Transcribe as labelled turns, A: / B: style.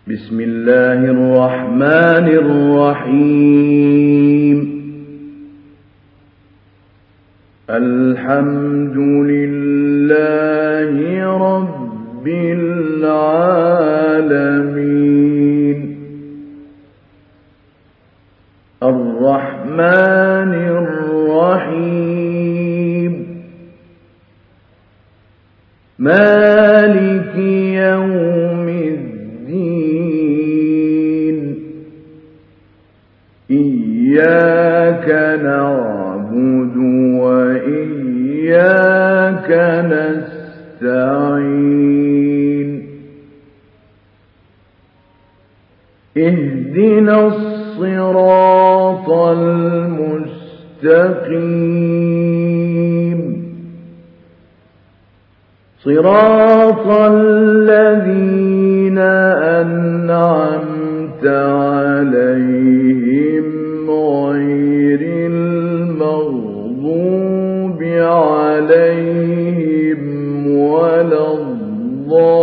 A: بسم الله الرحمن الرحيم الحمد لله رب العالمين الرحمن الرحيم مالك يوم الدين إياك نعبد وإياك نستعين اهدنا الصراط المستقيم صراط الذين أنعمت عليهم غير المغضوب عليهم ولا الضالين